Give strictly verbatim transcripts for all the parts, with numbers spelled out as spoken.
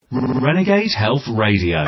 Renegade Health Radio.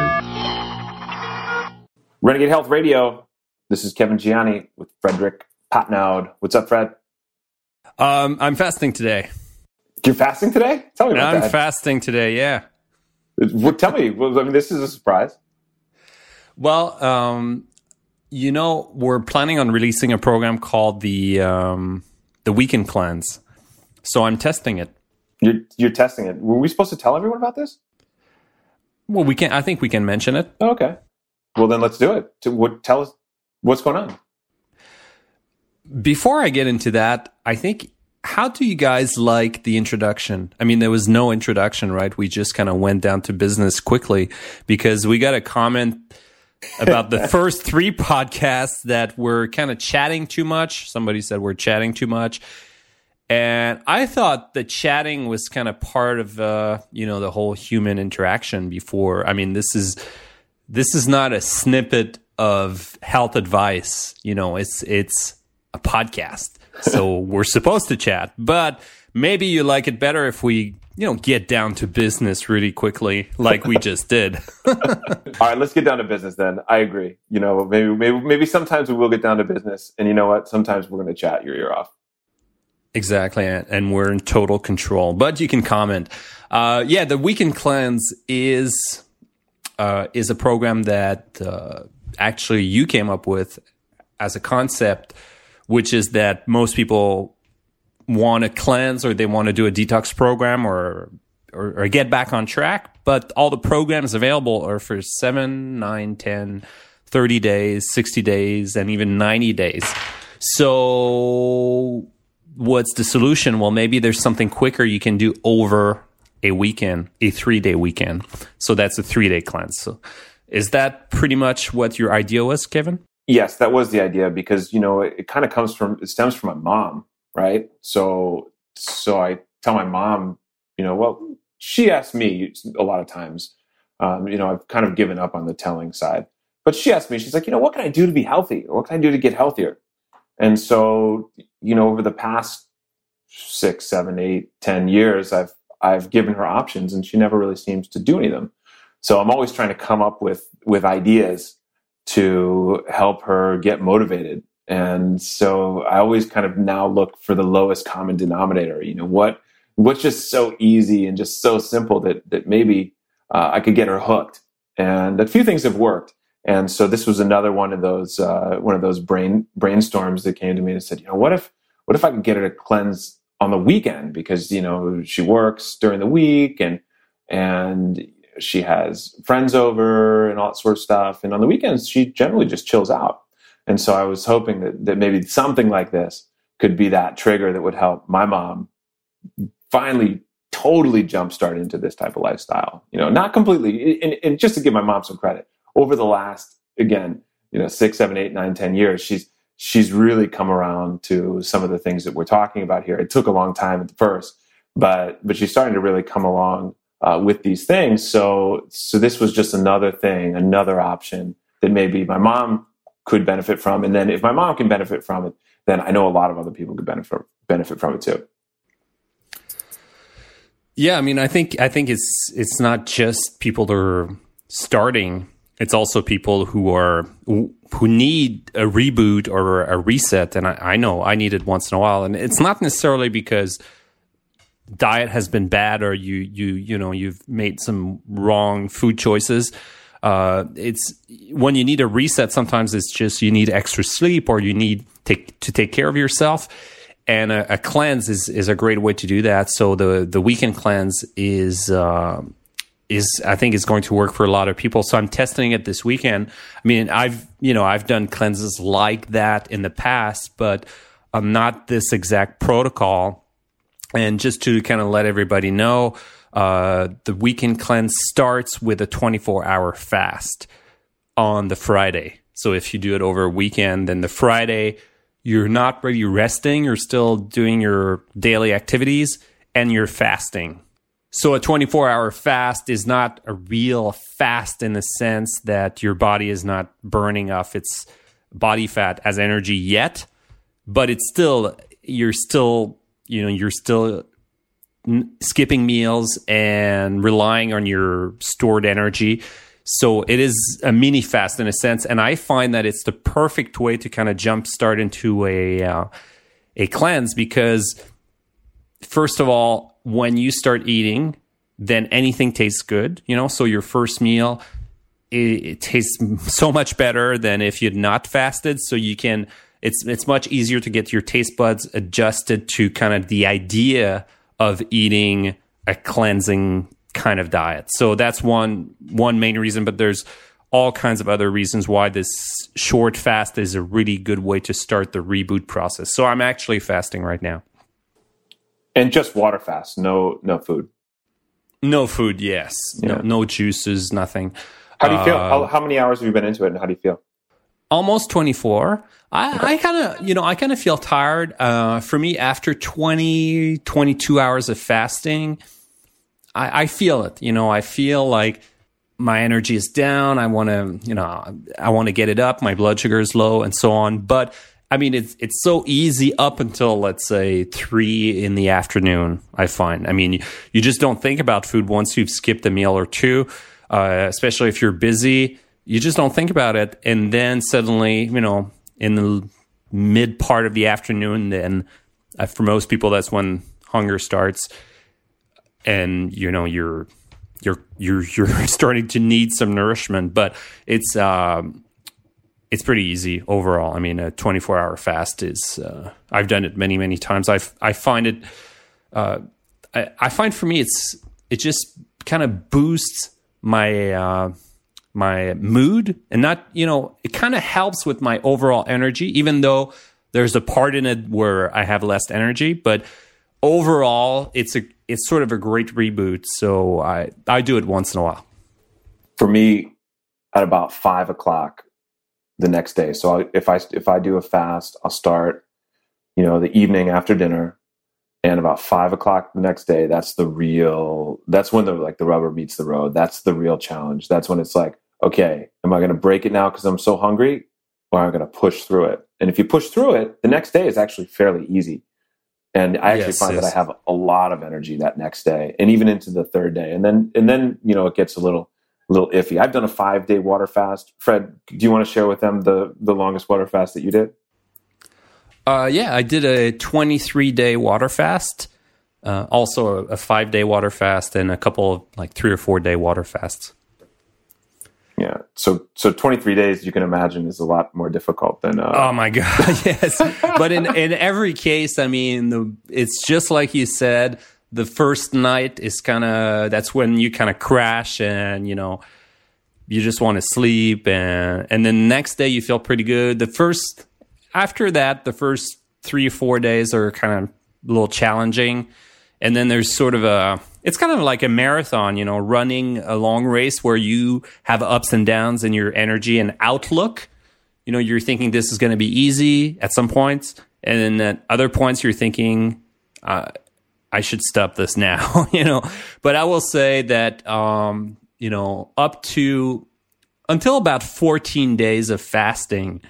Renegade Health Radio. This is Kevin Gianni with Frederick Patnaud. What's up, Fred? Um, I'm fasting today. You're fasting today? Tell me about I'm that. I'm fasting today, yeah. Well, tell me. Well, I mean, this is a surprise. Well, um, you know, we're planning on releasing a program called the um, the Weekend Cleanse. So I'm testing it. You're you're testing it. Were we supposed to tell everyone about this? Well, we can. I think we can mention it. Oh, okay. Well, then let's do it. To, what, tell us what's going on. Before I get into that, I think, how do you guys like the introduction? I mean, there was no introduction, right? We just kind of went down to business quickly because we got a comment about the first three podcasts that we're kind of chatting too much. Somebody said we're chatting too much. And I thought that chatting was kind of part of, uh, you know, the whole human interaction before. I mean, this is this is not a snippet of health advice. You know, it's it's a podcast. So we're supposed to chat. But maybe you like it better if we, you know, get down to business really quickly like we just did. All right, let's get down to business then. I agree. You know, maybe maybe maybe sometimes we will get down to business. And you know what? Sometimes we're going to chat your ear off. Exactly, and we're in total control. But you can comment. Uh, yeah, the Weekend Cleanse is uh, is a program that uh, actually you came up with as a concept, which is that most people want to cleanse or they want to do a detox program or, or or get back on track. But all the programs available are for seven, nine, ten, thirty days, sixty days, and even ninety days. So what's the solution? Well, maybe there's something quicker you can do over a weekend, a three-day weekend. So that's a three-day cleanse. So is that pretty much what your idea was, Kevin? Yes, that was the idea because, you know, it, it kind of comes from, it stems from my mom, right? So, so I tell my mom, you know, well, she asked me a lot of times, um, you know, I've kind of given up on the telling side, but she asked me, she's like, you know, what can I do to be healthy? Or what can I do to get healthier? And so, you know, over the past six, seven, eight, ten years, I've I've given her options, and she never really seems to do any of them. So I'm always trying to come up with with ideas to help her get motivated. And so I always kind of now look for the lowest common denominator. You know, what what's just so easy and just so simple that that maybe uh, I could get her hooked. And a few things have worked. And so this was another one of those uh, one of those brain brainstorms that came to me and said, you know, what if what if I could get her to cleanse on the weekend, because you know she works during the week and and she has friends over and all that sort of stuff, and on the weekends she generally just chills out. And so I was hoping that that maybe something like this could be that trigger that would help my mom finally totally jumpstart into this type of lifestyle. You know, not completely, and, and just to give my mom some credit. Over the last, again, you know, six, seven, eight, nine, ten years, she's she's really come around to some of the things that we're talking about here. It took a long time at first, but but she's starting to really come along uh, with these things. So so this was just another thing, another option that maybe my mom could benefit from. And then if my mom can benefit from it, then I know a lot of other people could benefit benefit from it too. Yeah, I mean, I think I think it's it's not just people that are starting. It's also people who are who need a reboot or a reset, and I, I know I need it once in a while. And it's not necessarily because diet has been bad or you you you know you've made some wrong food choices. Uh, it's when you need a reset. Sometimes it's just you need extra sleep or you need take, to take care of yourself. And a, a cleanse is is a great way to do that. So the the weekend cleanse is. Uh, is I think is going to work for a lot of people. So I'm testing it this weekend. I mean, I've, you know, I've done cleanses like that in the past, but um, not this exact protocol. And just to kind of let everybody know, uh, the weekend cleanse starts with a twenty-four hour fast on the Friday. So if you do it over a weekend, then the Friday, you're not really resting. You're still doing your daily activities and you're fasting. So a twenty-four hour fast is not a real fast in the sense that your body is not burning off its body fat as energy yet, but it's still, you're still, you know, you're still n- skipping meals and relying on your stored energy. So it is a mini fast in a sense, and I find that it's the perfect way to kind of jumpstart into a uh, a cleanse because, first of all, when you start eating, then anything tastes good. You know, so your first meal it, it tastes so much better than if you'd not fasted. So you can it's it's much easier to get your taste buds adjusted to kind of the idea of eating a cleansing kind of diet. So that's one one main reason, but there's all kinds of other reasons why this short fast is a really good way to start the reboot process. So I'm actually fasting right now. And just water fast, no no food. No food, yes. Yeah. No, no juices, nothing. How do you feel? Uh, How, how many hours have you been into it, and how do you feel? Almost twenty-four. I, I kind of, you know, I kind of feel tired. Uh, for me, after twenty, twenty-two hours of fasting, I, I feel it. You know, I feel like my energy is down. I want to, you know, I want to get it up. My blood sugar is low and so on. But I mean, it's it's so easy up until, let's say, three in the afternoon, I find. I mean, you, you just don't think about food once you've skipped a meal or two, uh, especially if you're busy. You just don't think about it. And then suddenly, you know, in the mid part of the afternoon, then uh, for most people, that's when hunger starts. And, you know, you're you're you're you're starting to need some nourishment. But it's um, it's pretty easy overall. I mean, a twenty-four hour fast is, uh, I've done it many, many times. I I find it, uh, I, I find for me, it's, it just kind of boosts my, uh, my mood and not, you know, it kind of helps with my overall energy, even though there's a part in it where I have less energy, but overall it's a, it's sort of a great reboot. So I, I do it once in a while. For me, at about five o'clock, the next day. So I, if I if I do a fast, I'll start, you know, the evening after dinner, and about five o'clock the next day. That's the real. That's when the like the rubber meets the road. That's the real challenge. That's when it's like, okay, am I going to break it now because I'm so hungry, or am I going to push through it? And if you push through it, the next day is actually fairly easy. And I actually yes, find yes. that I have a lot of energy that next day, and even into the third day. And then and then you know it gets a little. A little iffy. I've done a five day water fast. Fred, do you want to share with them the, the longest water fast that you did? Uh, yeah, I did a twenty-three day water fast, uh, also a, a five day water fast, and a couple of like three or four day water fasts. Yeah. So, so twenty-three days, you can imagine, is a lot more difficult than. Uh... Oh my God. Yes. But in, in every case, I mean, the, it's just like you said. The first night is kind of, that's when you kind of crash and, you know, you just want to sleep. And, and then the next day you feel pretty good. The first, after that, the first three or four days are kind of a little challenging. And then there's sort of a, it's kind of like a marathon, you know, running a long race where you have ups and downs in your energy and outlook. You know, you're thinking this is going to be easy at some points. And then at other points you're thinking, uh, I should stop this now, you know. But I will say that, um, you know, up to until about fourteen days of fasting,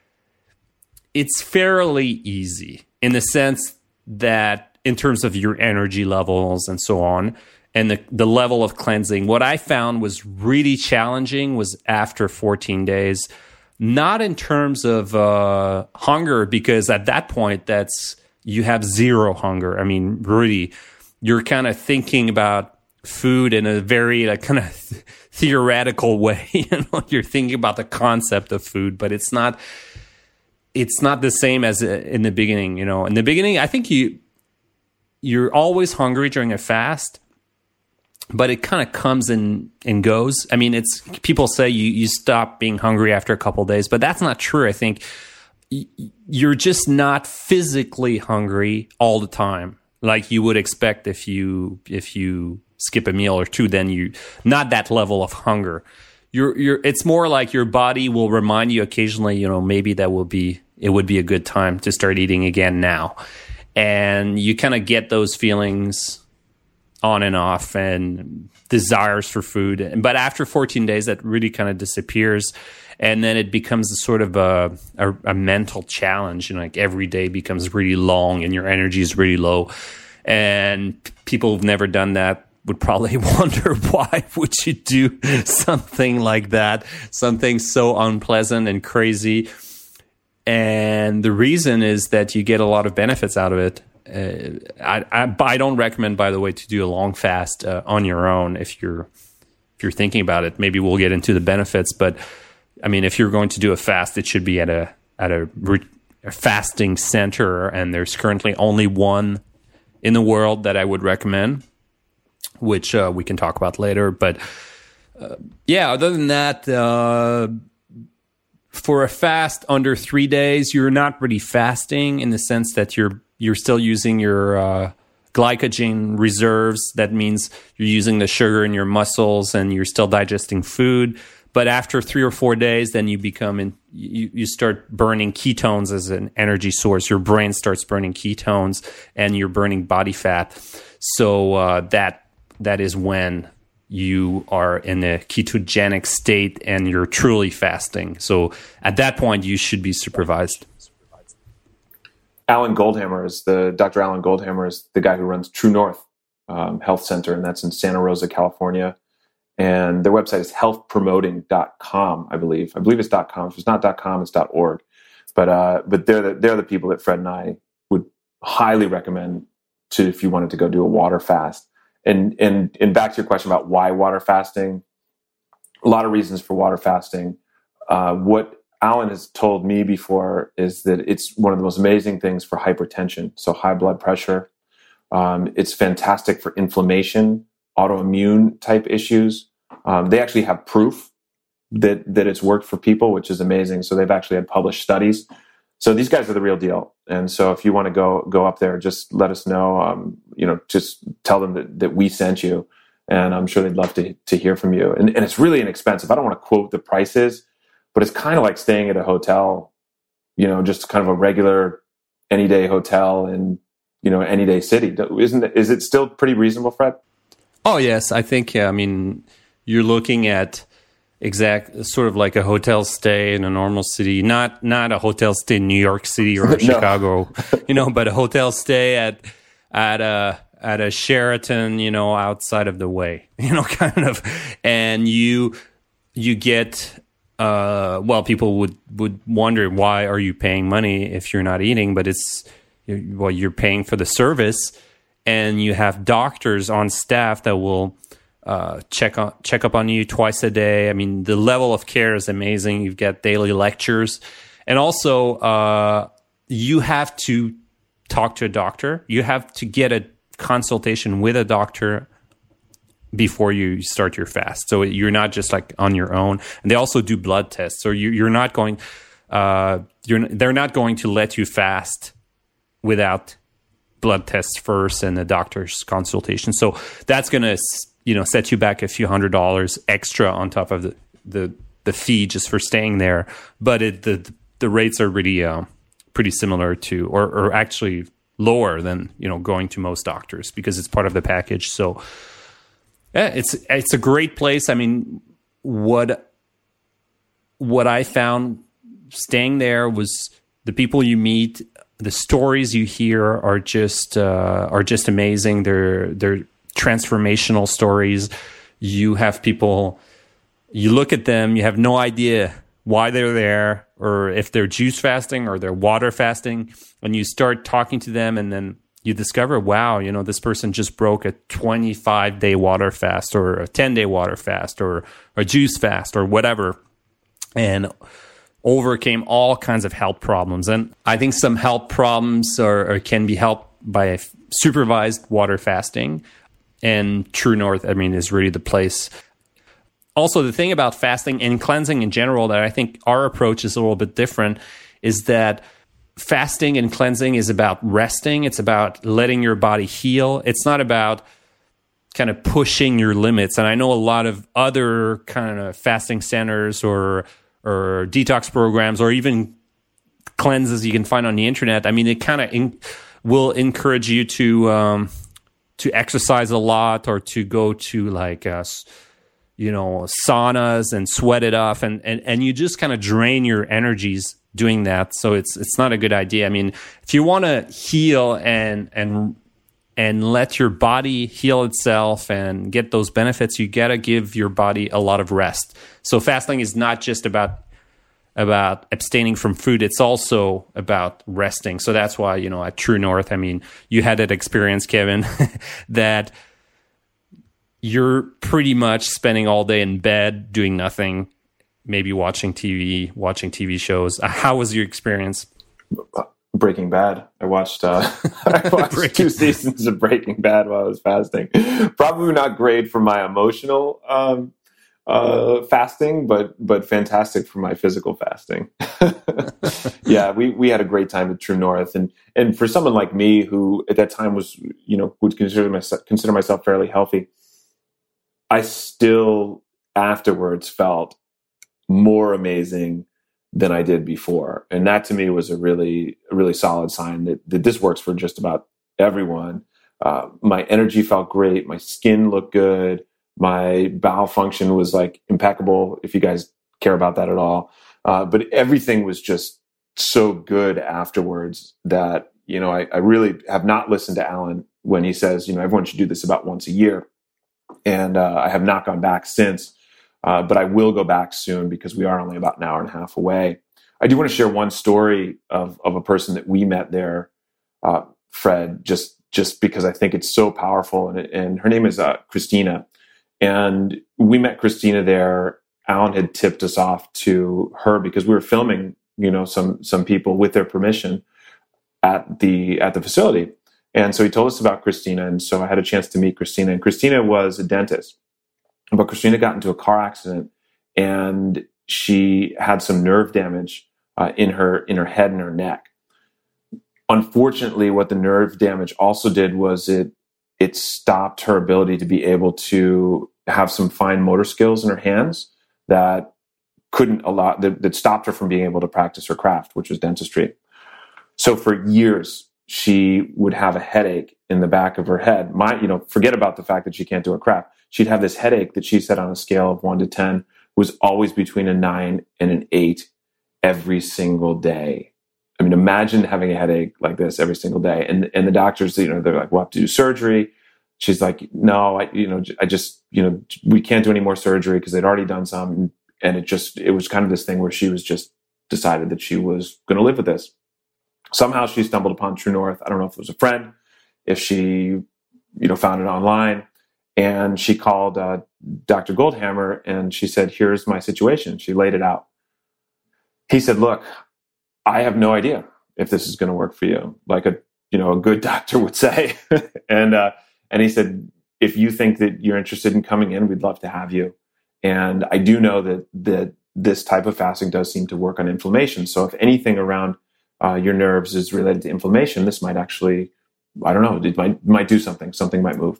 it's fairly easy in the sense that in terms of your energy levels and so on, and the, the level of cleansing. What I found was really challenging was after fourteen days, not in terms of uh, hunger, because at that point, that's you have zero hunger. I mean, really, you're kind of thinking about food in a very like, kind of th- theoretical way. You know, you're thinking about the concept of food, but it's not. It's not the same as in the beginning. You know, in the beginning, I think you you're always hungry during a fast, but it kind of comes and and goes. I mean, it's people say you you stop being hungry after a couple of days, but that's not true. I think you're just not physically hungry all the time like you would expect if you if you skip a meal or two. Then you not that level of hunger. You're you're it's more like your body will remind you occasionally, you know, maybe that will be it would be a good time to start eating again now. And you kind of get those feelings on and off and desires for food. But after fourteen days, that really kind of disappears. And then it becomes a sort of a, a, a mental challenge. You know, like every day becomes really long and your energy is really low. And people who've never done that would probably wonder, why would you do something like that? Something so unpleasant and crazy. And the reason is that you get a lot of benefits out of it. Uh, I, I, I don't recommend, by the way, to do a long fast uh, on your own if you're if you're thinking about it. Maybe we'll get into the benefits, but I mean, if you're going to do a fast, it should be at a at a, a fasting center, and there's currently only one in the world that I would recommend, which uh, we can talk about later. But uh, yeah, other than that. Uh, For a fast under three days, you're not really fasting in the sense that you're you're still using your uh, glycogen reserves. That means you're using the sugar in your muscles and you're still digesting food. But after three or four days, then you become in, you, you start burning ketones as an energy source. Your brain starts burning ketones and you're burning body fat. So uh, that that is when you are in a ketogenic state and you're truly fasting. So at that point, you should be supervised. Alan Goldhammer is the Doctor Alan Goldhammer is the guy who runs True North um, Health Center, and that's in Santa Rosa, California. And their website is health promoting dot com, I believe. I believe it's .com. If it's not .com, it's .org. But uh, but they're the, they're the people that Fred and I would highly recommend to if you wanted to go do a water fast. And and and back to your question about why water fasting, a lot of reasons for water fasting. Uh, what Alan has told me before is that it's one of the most amazing things for hypertension, so high blood pressure. Um, it's fantastic for inflammation, autoimmune type issues. Um, they actually have proof that that it's worked for people, which is amazing. So they've actually had published studies. So these guys are the real deal. And so if you want to go go up there, just let us know. Um, you know, just tell them that, that we sent you, and I'm sure they'd love to to hear from you. And, and it's really inexpensive. I don't want to quote the prices, but it's kind of like staying at a hotel. You know, just kind of a regular any day hotel in you know any day city. Isn't it, is it still pretty reasonable, Fred? Oh yes, I think. Yeah, I mean, you're looking at. Exact, sort of like a hotel stay in a normal city, not not a hotel stay in New York City or Chicago, you know, but a hotel stay at at a at a Sheraton, you know, outside of the way, you know, kind of, and you you get uh, well, people would would wonder, why are you paying money if you're not eating? But it's well, you're paying for the service, and you have doctors on staff that will. Uh, check on check up on you twice a day. I mean, the level of care is amazing. You've got daily lectures, and also uh, you have to talk to a doctor. You have to get a consultation with a doctor before you start your fast. So you're not just like on your own. And they also do blood tests. So you, you're not going. Uh, you're they're not going to let you fast without blood tests first and a doctor's consultation. So that's going to you know, set you back a few hundred dollars extra on top of the the, the fee just for staying there. But it, the the rates are really uh, pretty similar to, or, or actually lower than you know going to most doctors because it's part of the package. So yeah, it's it's a great place. I mean, what what I found staying there was the people you meet, the stories you hear are just uh, are just amazing. They're they're transformational stories. You have people, you look at them, you have no idea why they're there or if they're juice fasting or they're water fasting. And you start talking to them and then you discover, wow, you know, this person just broke a twenty-five day water fast or a ten day water fast or a juice fast or whatever. And overcame all kinds of health problems. And I think some health problems are, are can be helped by supervised water fasting. And True North, I mean, is really the place. Also, the thing about fasting and cleansing in general that I think our approach is a little bit different is that fasting and cleansing is about resting. It's about letting your body heal. It's not about kind of pushing your limits. And I know a lot of other kind of fasting centers or or detox programs or even cleanses you can find on the internet. I mean, it kind of in, will encourage you to... Um, to exercise a lot or to go to like, uh, you know, saunas and sweat it off. And, and, and you just kind of drain your energies doing that. So it's, it's not a good idea. I mean, if you want to heal and, and and let your body heal itself and get those benefits, you got to give your body a lot of rest. So fasting is not just about about abstaining from food, it's also about resting. So that's why, you know, at True North, I mean, you had that experience, Kevin, that you're pretty much spending all day in bed doing nothing, maybe watching T V, watching T V shows. How was your experience? Breaking Bad. I watched uh, I watched two seasons of Breaking Bad while I was fasting. Probably not great for my emotional um, uh, fasting, but but fantastic for my physical fasting. Yeah, we we had a great time at True North, and and for someone like me who at that time was, you know, would consider myself consider myself fairly healthy, I still afterwards felt more amazing than I did before. And that to me was a really, a really solid sign that, that this works for just about everyone. Uh, my energy felt great. My skin looked good. My bowel function was like impeccable, if you guys care about that at all. Uh, but everything was just so good afterwards that, you know, I, I really have not listened to Alan when he says, you know, everyone should do this about once a year. And uh, I have not gone back since. Uh, but I will go back soon because we are only about an hour and a half away. I do want to share one story of, of a person that we met there, uh, Fred, just just because I think it's so powerful. And, and her name is uh, Christina. And we met Christina there. Alan had tipped us off to her because we were filming, you know, some some people with their permission at the at the facility. And so he told us about Christina. And so I had a chance to meet Christina. And Christina was a dentist. But Christina got into a car accident, and she had some nerve damage uh, in her in her head and her neck. Unfortunately, what the nerve damage also did was it it stopped her ability to be able to have some fine motor skills in her hands that couldn't allow that, that stopped her from being able to practice her craft, which was dentistry. So for years, she would have a headache in the back of her head. My, you know, forget about the fact that she can't do her craft. She'd have this headache that she said on a scale of one to ten was always between a nine and an eight every single day. I mean, imagine having a headache like this every single day. And and the doctors, you know, they're like, we'll have to do surgery. She's like, no, I, you know, I just, you know, we can't do any more surgery because they'd already done some. And it just, it was kind of this thing where she was just decided that she was going to live with this. Somehow she stumbled upon True North. I don't know if it was a friend, if she, you know, found it online. And she called uh, Doctor Goldhammer and she said, here's my situation. She laid it out. He said, look, I have no idea if this is going to work for you, like a, you know, a good doctor would say. and, uh, and he said, if you think that you're interested in coming in, we'd love to have you. And I do know that, that this type of fasting does seem to work on inflammation. So if anything around uh, your nerves is related to inflammation, this might actually, I don't know, it might, might do something, something might move.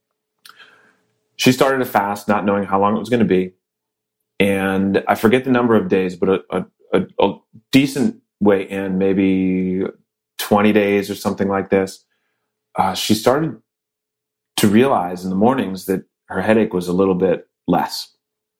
She started a fast, not knowing how long it was going to be. And I forget the number of days, but a, a, a decent way in, maybe twenty days or something like this, uh, she started to realize in the mornings that her headache was a little bit less.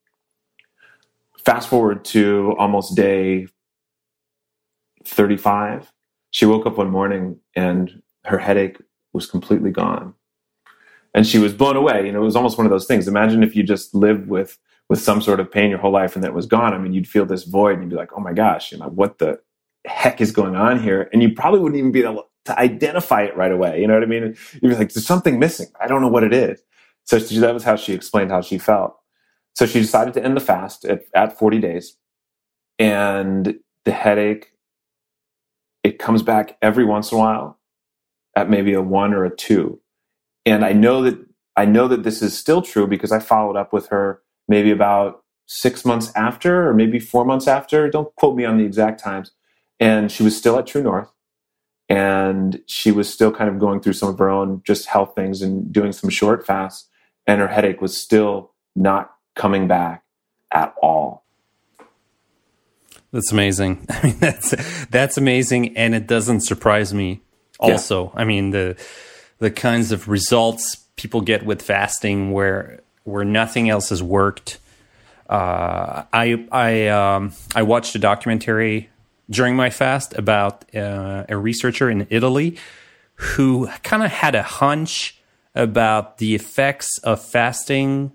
Fast forward to almost day thirty-five. She woke up one morning and her headache was completely gone. And she was blown away. You know, it was almost one of those things. Imagine if you just lived with, with some sort of pain your whole life and that was gone. I mean, you'd feel this void and you'd be like, oh my gosh, you know, what the heck is going on here? And you probably wouldn't even be able to identify it right away. You know what I mean? You'd be like, there's something missing. I don't know what it is. So she, that was how she explained how she felt. So she decided to end the fast at, at forty days. And the headache, it comes back every once in a while at maybe a one or a two. And I know that I know that this is still true because I followed up with her maybe about six months after, or maybe four months after. Don't quote me on the exact times. And she was still at True North, and she was still kind of going through some of her own just health things and doing some short fasts. And her headache was still not coming back at all. That's amazing. I mean, that's that's amazing, and it doesn't surprise me. Also, yeah. I mean the. the kinds of results people get with fasting where where nothing else has worked. Uh, I I um, I watched a documentary during my fast about uh, a researcher in Italy who kind of had a hunch about the effects of fasting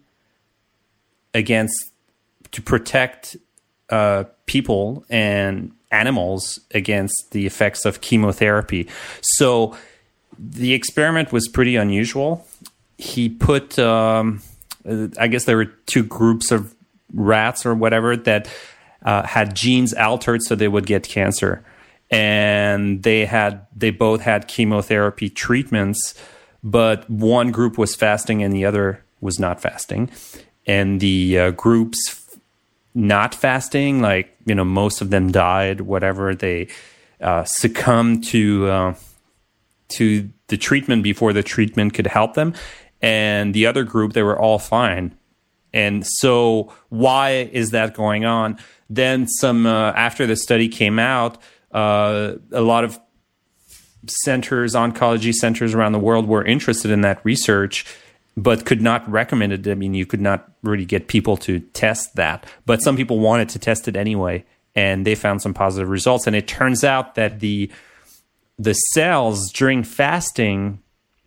against to protect uh, people and animals against the effects of chemotherapy. So the experiment was pretty unusual. He put, um, I guess there were two groups of rats or whatever that uh, had genes altered so they would get cancer. And they had they both had chemotherapy treatments, but one group was fasting and the other was not fasting. And the uh, groups f- not fasting, like, you know, most of them died, whatever, they uh, succumbed to uh, to the treatment before the treatment could help them. And the other group, they were all fine. And so why is that going on? Then some uh, after the study came out, Uh, a lot of centers, oncology centers around the world were interested in that research, but could not recommend it. I mean, you could not really get people to test that. But some people wanted to test it anyway, and they found some positive results. And it turns out that the the cells during fasting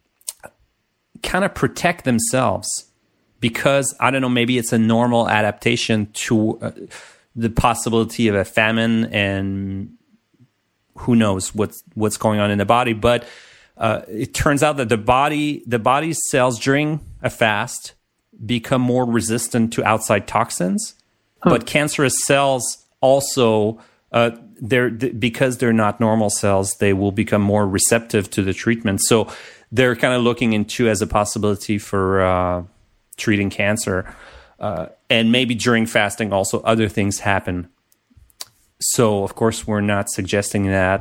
kind of protect themselves because, I don't know, maybe it's a normal adaptation to uh, the possibility of a famine and who knows what's what's going on in the body, but uh, it turns out that the body, the body's cells during a fast become more resistant to outside toxins, huh. but cancerous cells also, uh, they're th- because they're not normal cells, they will become more receptive to the treatment. So they're kind of looking into as a possibility for uh, treating cancer, uh, and maybe during fasting also other things happen. So, of course, we're not suggesting that.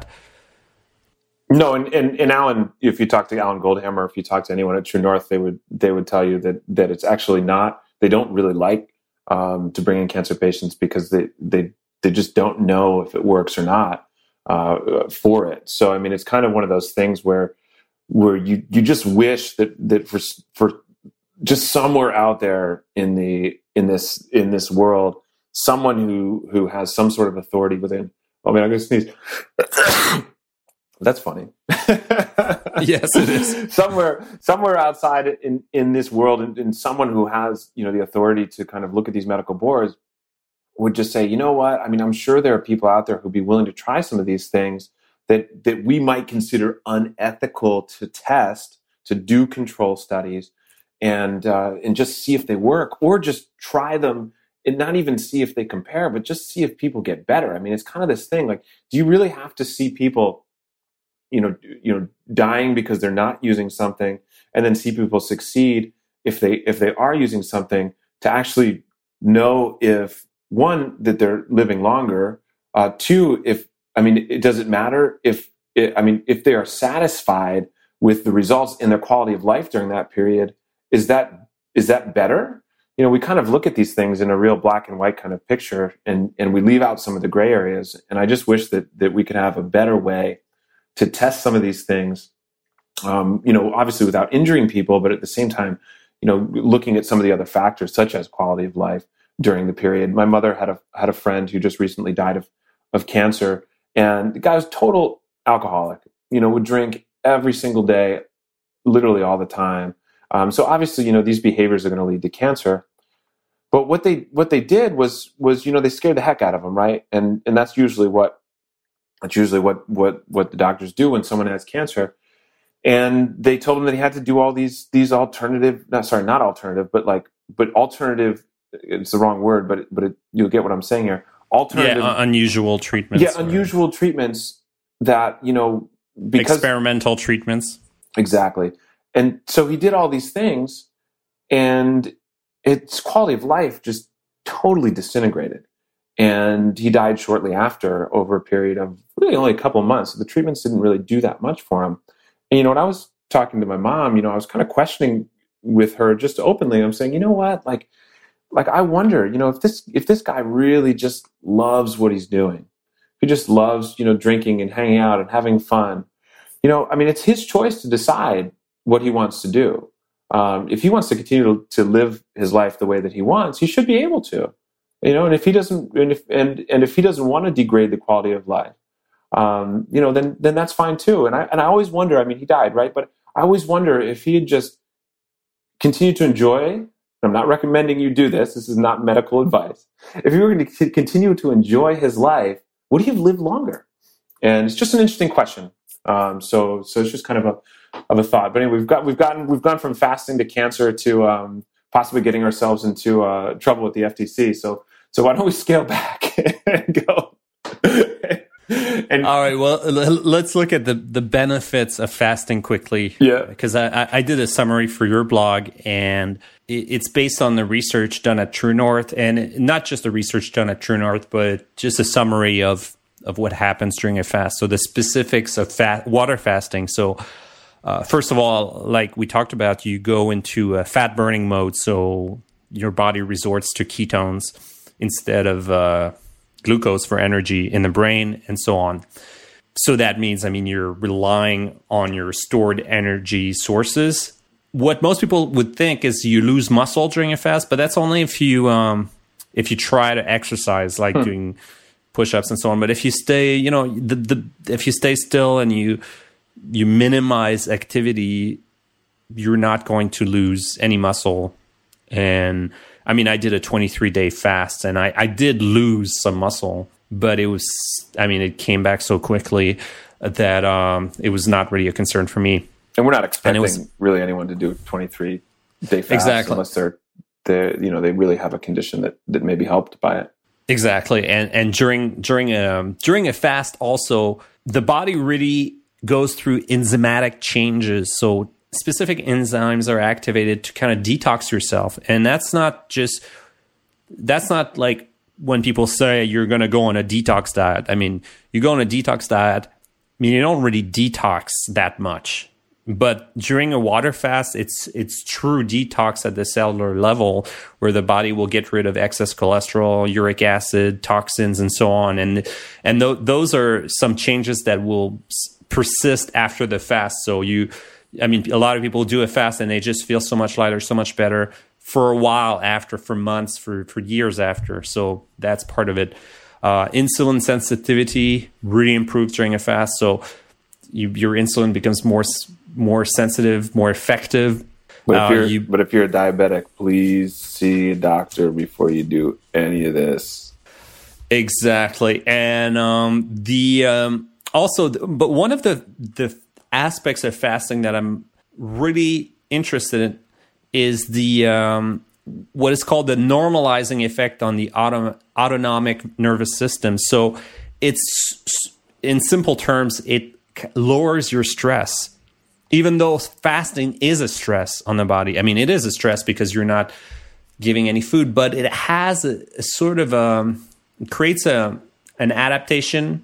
No, and, and, and Alan, if you talk to Alan Goldhammer, if you talk to anyone at True North, they would they would tell you that that it's actually not. They don't really like um, to bring in cancer patients because they they they just don't know if it works or not uh, for it. So, I mean, it's kind of one of those things where where you you just wish that that for for just somewhere out there in the in this in this world, someone who, who has some sort of authority within. Oh man, I'm going to sneeze. That's funny. Yes, it is. somewhere, somewhere outside in, in this world, and, and someone who has, you know, the authority to kind of look at these medical boards would just say, you know what? I mean, I'm sure there are people out there who'd be willing to try some of these things that that we might consider unethical to test, to do control studies, and uh, and just see if they work, or just try them. And not even see if they compare, but just see if people get better. I mean, it's kind of this thing, like, do you really have to see people, you know, you know, dying because they're not using something, and then see people succeed if they if they are using something, to actually know if, one, that they're living longer, uh, two, if, I mean, it doesn't matter if, it, I mean, if they are satisfied with the results in their quality of life during that period, is that is that better? You know, we kind of look at these things in a real black and white kind of picture, and, and we leave out some of the gray areas. And I just wish that that we could have a better way to test some of these things, um, you know, obviously without injuring people, but at the same time, you know, looking at some of the other factors, such as quality of life during the period. My mother had a had a friend who just recently died of, of cancer, and the guy was total alcoholic, you know, would drink every single day, literally all the time. Um, so obviously, you know, these behaviors are going to lead to cancer. But what they what they did was was you know they scared the heck out of them, right? And and that's usually what that's usually what what what the doctors do when someone has cancer. And they told him that he had to do all these these alternative, not sorry, not alternative, but like but alternative. It's the wrong word, but but it, you'll get what I'm saying here. Alternative, yeah, uh, unusual treatments. Yeah, unusual or... treatments that you know because experimental treatments. Exactly. And so he did all these things, and its quality of life just totally disintegrated. And he died shortly after, over a period of really only a couple of months. So the treatments didn't really do that much for him. And, you know, when I was talking to my mom, you know, I was kind of questioning with her just openly. I'm saying, you know what, like, like I wonder, you know, if this if this guy really just loves what he's doing, if he just loves, you know, drinking and hanging out and having fun, you know, I mean, it's his choice to decide what he wants to do. Um, if he wants to continue to, to live his life the way that he wants, he should be able to, you know. And if he doesn't, and if and and if he doesn't want to degrade the quality of life, um, you know, then then that's fine too. And I and I always wonder. I mean, he died, right? But I always wonder if he had just continued to enjoy. I'm not recommending you do this. This is not medical advice. If you were going to continue to enjoy his life, would he have lived longer? And it's just an interesting question. Um, so, so it's just kind of a of a thought. But anyway, we've got we've gotten we've gone from fasting to cancer to um, possibly getting ourselves into uh, trouble with the F T C. So, so why don't we scale back and go? And, all right. Well, let's look at the, the benefits of fasting quickly. Yeah. Because I, I did a summary for your blog, and it's based on the research done at True North, and not just the research done at True North, but just a summary of, of what happens during a fast. So the specifics of fat, water fasting. So uh, first of all, like we talked about, you go into a fat burning mode. So your body resorts to ketones instead of uh, glucose for energy in the brain, and so on. So that means, I mean, you're relying on your stored energy sources. What most people would think is you lose muscle during a fast, but that's only if you um, if you try to exercise, like hmm. doing push-ups and so on. But if you stay, you know, the, the if you stay still and you you minimize activity, you're not going to lose any muscle. And I mean, I did a twenty-three day fast, and I, I did lose some muscle, but it was, I mean, it came back so quickly that um, it was not really a concern for me. And we're not expecting was, really anyone to do a twenty-three day fast exactly. unless they're, they're, you know, they really have a condition that, that may be helped by it. Exactly. And and during during a during a fast, also the body really goes through enzymatic changes. So specific enzymes are activated to kind of detox yourself. And that's not just, that's not like when people say you're going to go on a detox diet. I mean, you go on a detox diet, I mean, you don't really detox that much. But during a water fast, it's it's true detox at the cellular level, where the body will get rid of excess cholesterol, uric acid, toxins, and so on. And and th- those are some changes that will s- persist after the fast. So you, I mean, a lot of people do a fast and they just feel so much lighter, so much better for a while after, for months, for, for years after. So that's part of it. Uh, insulin sensitivity really improves during a fast. So you, your insulin becomes more more sensitive, more effective. But if, uh, you're, you, but if you're a diabetic, please see a doctor before you do any of this. Exactly. And um, the um, also, but one of the the aspects of fasting that I'm really interested in is the um, what is called the normalizing effect on the auto, autonomic nervous system. So it's, in simple terms, it lowers your stress. Even though fasting is a stress on the body. I mean, it is a stress because you're not giving any food, but it has a, a sort of um, creates a an adaptation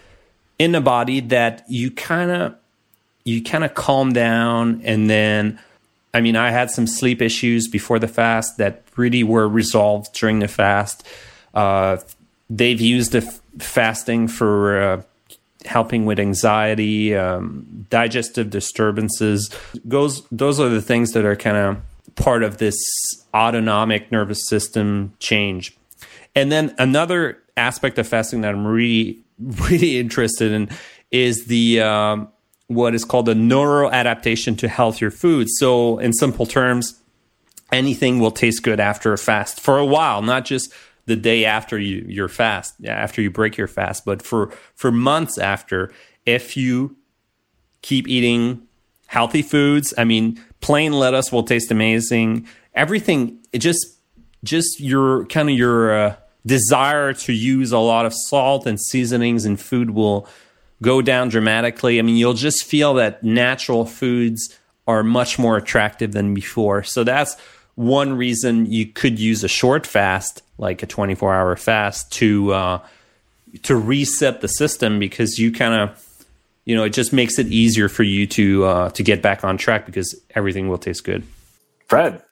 in the body that you kind of you kind of calm down. And then, I mean, I had some sleep issues before the fast that really were resolved during the fast. Uh, they've used the f- fasting for uh, helping with anxiety, um, digestive disturbances. Those, those are the things that are kind of part of this autonomic nervous system change. And then another aspect of fasting that I'm really, really interested in is the um, what is called the neuroadaptation to healthier foods. So in simple terms, anything will taste good after a fast for a while, not just the day after you, your fast, after you break your fast, but for, for months after, if you keep eating healthy foods. I mean, plain lettuce will taste amazing. Everything, it just, just your kind of your uh, desire to use a lot of salt and seasonings in food will go down dramatically. I mean, you'll just feel that natural foods are much more attractive than before. So that's one reason you could use a short fast, like a twenty-four hour fast, to uh, to reset the system, because you kind of, you know, it just makes it easier for you to uh, to get back on track, because everything will taste good. Fred,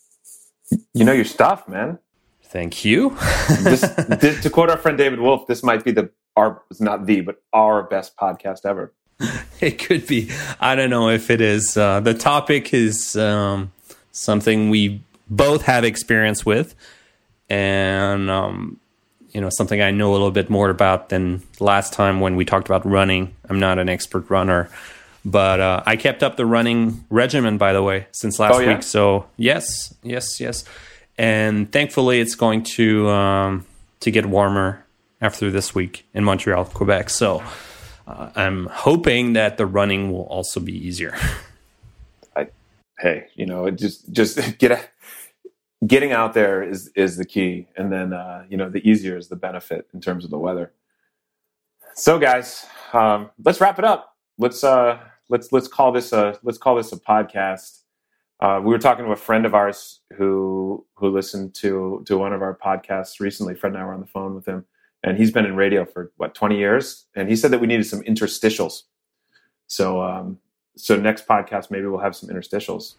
you know your stuff, man. Thank you. this, this, to quote our friend David Wolf, this might be the our it's not the but our best podcast ever. It could be. I don't know if it is. Uh, the topic is um, something we both have experience with, and um, you know, something I know a little bit more about than last time when we talked about running. I'm not an expert runner, but uh, I kept up the running regimen, by the way, since last oh, yeah? week. So yes, yes, yes. And thankfully it's going to um, to get warmer after this week in Montreal, Quebec. So uh, I'm hoping that the running will also be easier. I, hey, you know, it just just get a, getting out there is is the key, and then uh, you know, the easier is the benefit in terms of the weather. So, guys, um, let's wrap it up. Let's uh, let's let's call this a let's call this a podcast. Uh, we were talking to a friend of ours who who listened to to one of our podcasts recently. Fred and I were on the phone with him, and he's been in radio for what twenty years, and he said that we needed some interstitials. So, um, so next podcast maybe we'll have some interstitials.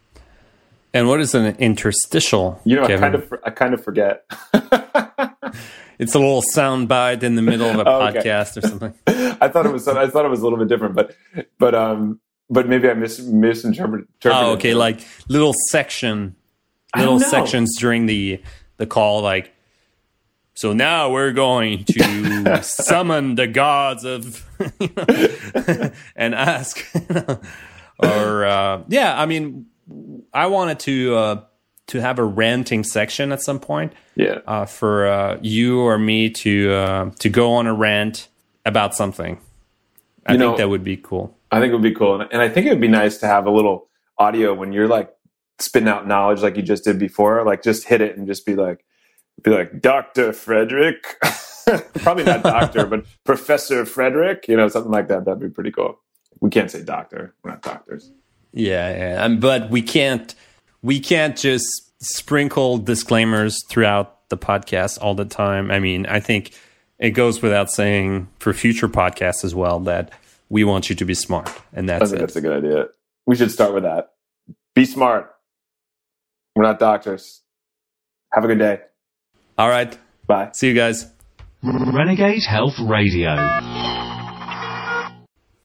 And what is an interstitial? You know, Kevin? I kind of I kind of forget. It's a little sound bite in the middle of a oh, okay. podcast or something. I thought it was I thought it was a little bit different, but but um but maybe I mis- misinterpreted. Oh, okay, like little section, little sections during the the call, like. So now we're going to summon the gods of, you know, and ask, you know, or uh, yeah, I mean, I wanted to uh, to have a ranting section at some point. Yeah. Uh, for uh, you or me to uh, to go on a rant about something. I you think know, that would be cool. I think it would be cool, and I think it would be nice to have a little audio when you're like spitting out knowledge like you just did before. Like just hit it and just be like, be like Doctor Frederick. Probably not doctor, but Professor Frederick. You know, something like that. That'd be pretty cool. We can't say doctor. We're not doctors. Yeah, yeah. Um, but we can't we can't just sprinkle disclaimers throughout the podcast all the time. I mean, I think it goes without saying for future podcasts as well that we want you to be smart, and that's I think it. that's a good idea. We should start with that. Be smart. We're not doctors. Have a good day. All right. Bye. See you guys. Renegade Health Radio.